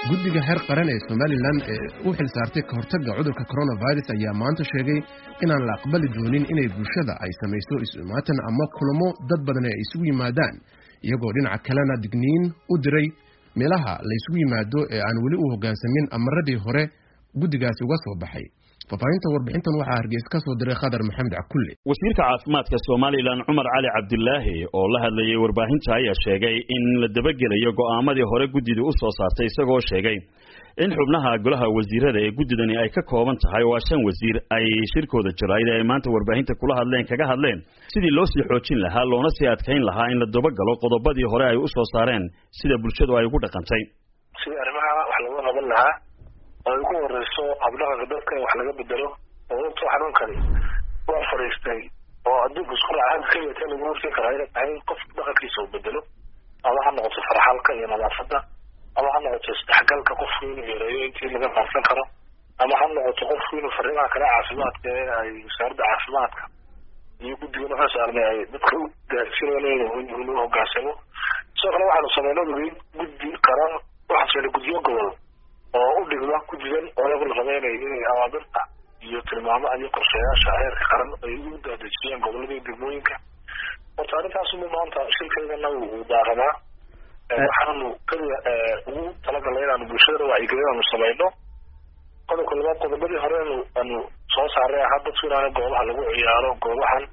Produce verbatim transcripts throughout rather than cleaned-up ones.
guddiga heer qaran ee Somaliland ee u xilsaartay ka hortagga cudurka coronavirus ayaa maanta sheegay inaan la aqbali doonin inay bulshada ay samayso isu-imaatin ama kulamo dad badan ay isugu yimaadaan iyagoo dhinaca kalena digniin u diray meelaha la isugu yimaado ee aan weli u hoggaansamin amaradii hore guddigaasi uga soo baxay. fafaahinta warbixintan waxaa Hargeysa ka soo diray Khadar Maxamed Cakulle. wasiirka caafimaadka Somaliland Umar Ali Cabdullaahi oo la hadlayay warbaahinta ayaa sheegay in la dabagelayo go'aamadii hore guddidu u soo saartay isagoo sheegay in xubnaha golaha wasiirada ee guddidani ay ka kooban tahay waa shan wasiir ay shirkooda jirayd ay maanta warbaahinta kula hadleen kaga hadleen sidii loo sii xoojin lahaa loona sii adkayn lahaa in la dabagalo qodobadii hore ay u soo saareen sida bulshadu ay ugu dhaqantay. sidii arrimaha wax lagu qaban lahaa oo ugu horeyso habdhaqanka dadka wax laga bedelo oo inta xanuunkani waa fariistay oo adduunka isku raacay kaliya lagu hortay karaa inay tahay qof dhaqankiisa uu bedelo ama ha noqoto farxalka iyo nadaafadda ama ha noqoto isdhexgalka qofku inuu yareeyo intii laga faafin karo ama ha noqoto qofku inuu fariimaha kale caafimaadka ee ay wasaaradda caafimaadka iyo guddiga waxaa saarnay ay dadka u gaarsiinayaan inuu hoggaansamo sidoo kale waxaanu sameynay guddi qaran waxaa sameynay guddiyo gobol oo u dhigma guddigan oo lagu rabeynay inay awaamirta iyo tilmaamaha iyo qorshayaasha heerka qaran ay u daadejiyaan gobolada iyo degmooyinka. horta arrintaas uma maanta shirkeedana uu daaramaa waxaanu kaliya ugu talagalnay inaanu bulshada wacyigelin aanu sameyno qodobka labaad qodobadii hore aanu soo saaray ahaa dadku inaana goobaha lagu ciyaaro goobahan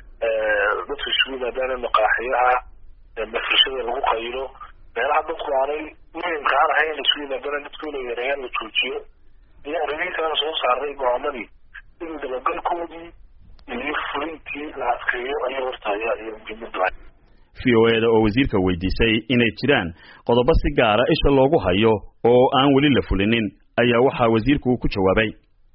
dadku isugu yimaadaan maqaaxiyaha mafrashada lagu qaylo meelaha dadku aanay muhimka aan ahayn isugu yimaadaan dadku inay yareeyaan la joojiyo iyo arrimihiisana soo saaray go'aamadii in dabagalkoodii iyo fulintii la adkeeyo ayaa hortaaya iyo muhiimada. v o a da oo wasiirka weydiisay inay jiraan qodobo si gaara isha loogu hayo oo aan weli la fulinin ayaa waxaa wasiirku ku jawaabay.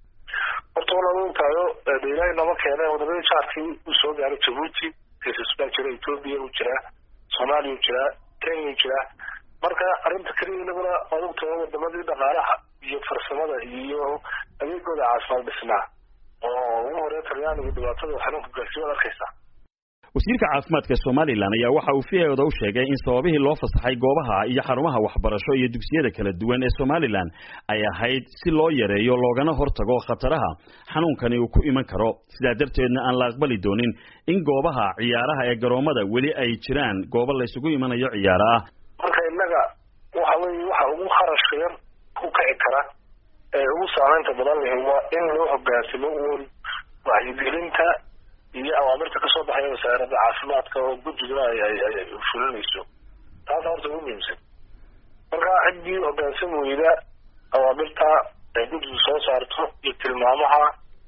horta walaal taayo deegaanka nama keenay wadamada jaarkii u soo gaaray Djibouti, Kenya jira, Ethiopia u jira, Soomaaliya u jira, Kenya u jira. marka arrinta kaliya inaguna odogta wadamadii dhaqaalaha iyo farsamada iyo adeegooda caafimaad dhisnaa oo ugu horeeya Talyaaniga dhibaatada xanuunka gaarsiiyo arkaysa. wasiirka caafimaadka Somaliland ayaa waxa uu fiicooda u sheegay in sababihii loo fasaxay goobaha iyo xarumaha waxbarasho iyo dugsiyada kala duwan ee Somaliland ay ahayd si loo yareeyo loogana hortago khataraha xanuunkani uu ku iman karo sida darteedna aan la aqbali doonin in goobaha ciyaaraha ee garoomada weli ay jiraan goobo la isugu imanayo ciyaaraha. marka inaga waxa weeye waxa ugu kharashka yar ku kici kara ee ugu saameynta badan leh waa in loo hoggaansamo wacyigelinta iyo awaamirta kasoo baxaya wasaaradda caafimaadka oo guddiga ay ay fulinayso taas horta ugu muhiimsan. marka ciddii hoggaansan weyda awaamirta ay guddigu soo saarto iyo tilmaamaha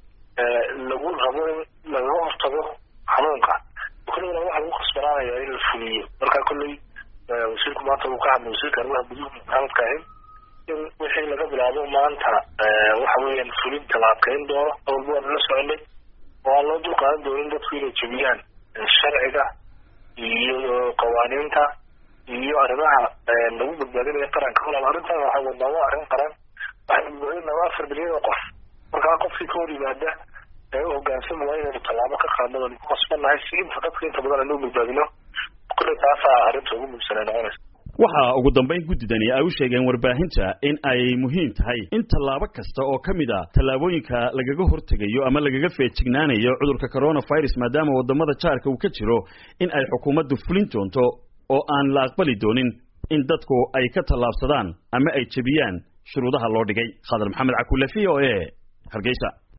lagu rabo in laga hortago xanuunka kulliina waxa lagu khasbanaanaya in la fuliyo. marka kulley wasiirku maanta uu ka hadlay wasiirka arrimaha gudaha Maxamed Kaahin in wixii laga bilaabo maanta waxa weeyaan fulinta la adkeyn doono oo waan la soconay oo loo dulqaadan doonin dadku inay jebiyaan sharciga iyo qawaaniinta iyo arrimaha lagu badbaadinayo qaranka. walaal arrintan waxaa wadnaa waa arrin qaran waxay badbaadinaa afar bilyan oo qof markaa qofkii ka hor yimaada ee u hoggaansan waa inaynu tallaabo ka qaadno waan ku qasbannahay si inta dadka inta badan aynu badbaadino kulli taasaa arrinta ugu muhiimsan ay noqonaysa. waxa ugu dambeyn guddidani ay u sheegeen warbaahinta in ay muhiim tahay in tallaabo kasta oo ka mid ah tallaabooyinka lagaga hortegayo ama lagaga feejignaanayo cudurka coronavirus maadaama wadamada jaarka uu ka jiro in ay xukuumaddu fulin doonto oo aan la aqbali doonin in dadku ay ka tallaabsadaan ama ay jebiyaan shuruudaha loo dhigay. Khadar Maxamed Cakulle, v o a, Hargeysa.